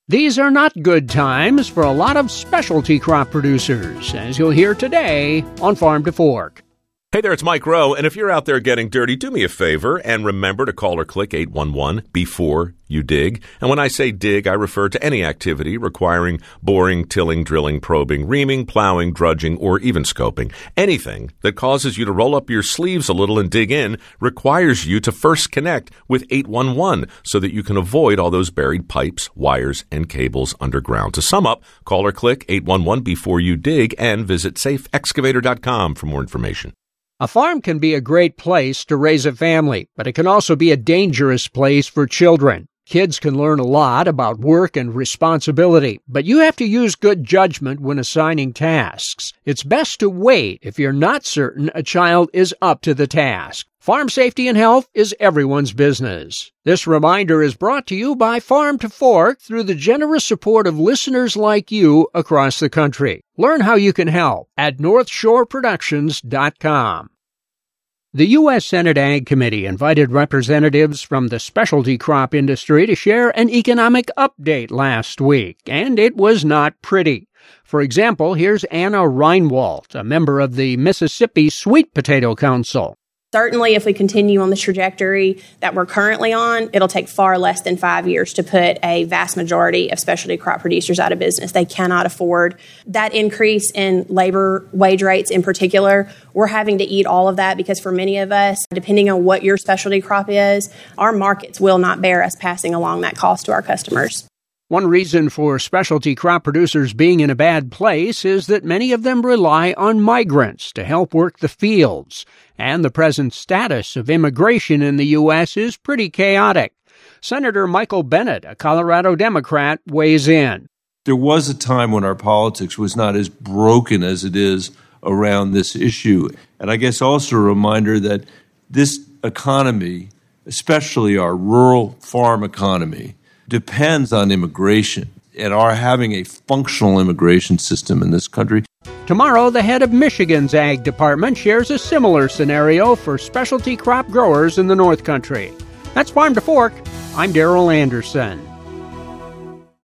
These are not good times for a lot of specialty crop producers, as you'll hear today on Farm to Fork. Hey there, it's Mike Rowe, and if you're out there getting dirty, do me a favor and remember to call or click 811 before you dig. And when I say dig, I refer to any activity requiring boring, tilling, drilling, probing, reaming, plowing, drudging, or even scoping. Anything that causes you to roll up your sleeves a little and dig in requires you to first connect with 811 so that you can avoid all those buried pipes, wires, and cables underground. To sum up, call or click 811 before you dig and visit safeexcavator.com for more information. A farm can be a great place to raise a family, but it can also be a dangerous place for children. Kids can learn a lot about work and responsibility, but you have to use good judgment when assigning tasks. It's best to wait if you're not certain a child is up to the task. Farm safety and health is everyone's business. This reminder is brought to you by Farm to Fork through the generous support of listeners like you across the country. Learn how you can help at NorthshoreProductions.com. The U.S. Senate Ag Committee invited representatives from the specialty crop industry to share an economic update last week, and it was not pretty. For example, here's Anna Reinwald, a member of the Mississippi Sweet Potato Council. Certainly, if we continue on the trajectory that we're currently on, it'll take far less than 5 years to put a vast majority of specialty crop producers out of business. They cannot afford that increase in labor wage rates in particular. We're having to eat all of that because for many of us, depending on what your specialty crop is, our markets will not bear us passing along that cost to our customers. One reason for specialty crop producers being in a bad place is that many of them rely on migrants to help work the fields, and the present status of immigration in the U.S. is pretty chaotic. Senator Michael Bennet, a Colorado Democrat, weighs in. There was a time when our politics was not as broken as it is around this issue. And I guess also a reminder that this economy, especially our rural farm economy, depends on immigration and our having a functional immigration system in this country. Tomorrow, the head of Michigan's Ag Department shares a similar scenario for specialty crop growers in the North Country. That's Farm to Fork. I'm Darrell Anderson.